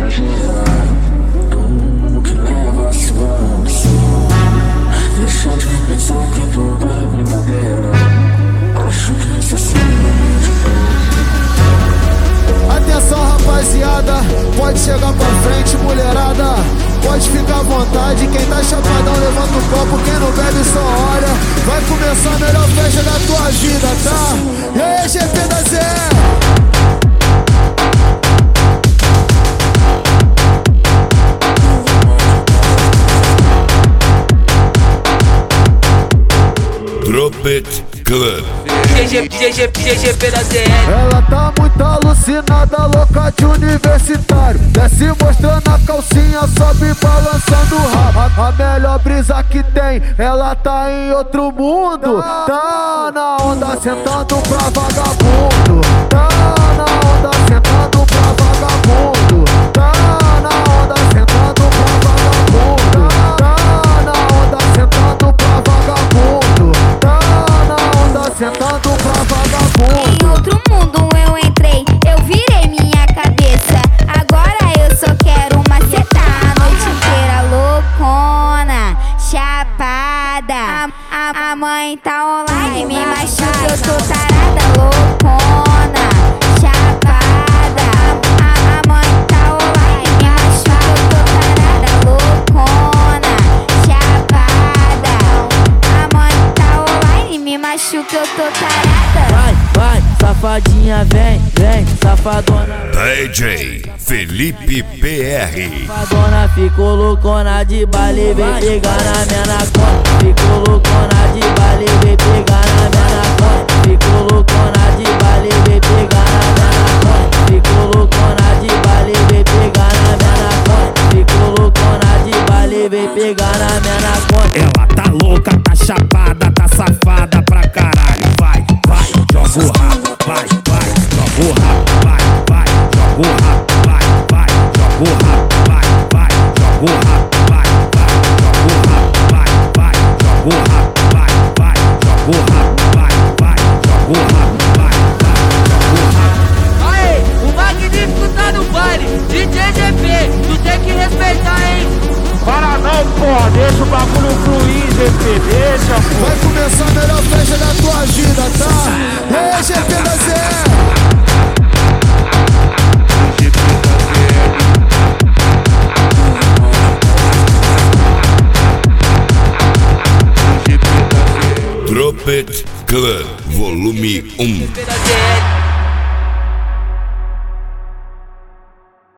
exagerar. Tu que leva a sua ambição. Deixa de pensar que tudo é brincadeira. Acho que isso é simplesmente Atenção, rapaziada, pode chegar pra frente, mulherada. Pode ficar à vontade, quem tá chapadão levanta o copo, quem não bebe só olha. Vai começar a melhor festa da tua vida, tá? E aí, GP da Zé? Trumpet Club. GGP da ZL. Ela tá muito alucinada, louca de universitário. Desce mostrando a calcinha, sobe balançando o rabo. A melhor brisa que tem, ela tá em outro mundo. Tá na onda sentando pra vagabundo. Tá na onda sentando pra vagabundo. Tá na onda sentando pra vagabundo. Tá na onda sentando pra vagabundo. Tá na onda sentando pra vagabundo. Em outro mundo eu entrei, eu virei minha cabeça. Agora eu só quero macetar a noite inteira, loucona, chapada. A mãe tá online, me machuca, eu tô tarada, loucona, chapada. A mãe tá online, me machuca, eu tô tarada, loucona, chapada. A mãe tá online, me machuca, eu tô tarada. Vai, safadinha, vem, safadona. DJ Felipe PR. Safadona ficou loucona de baile, vem pegar na minha naconta. Ficou loucona de baile, vem pegar na minha naconta. Ficou loucona de baile, vem pegar na minha naconta. Ficou loucona de baile, vem pegar na minha naconta. Ficou loucona de baile, vem pegar na minha naconta. Ela tá louca, tá chapada, tá safada pra caralho. Vai, joga o rabo, vai, joga o rabo, vai, joga o rabo, vai, joga o rabo, vai, joga o rabo, vai, joga o rabo, vai, joga o rabo, vai, joga o rabo, vai, joga o rabo, vai, joga o rabo. Aê, o magnífico tá no baile. DJ GP, tu tem que respeitar, hein? Para não, porra, deixa o bagulho fluir, GP, deixa, porra. Vai começar a melhor festa da tua vida, tá? E aí, GP da Zé? Trumpet Club, volume 1. GGP da ZL.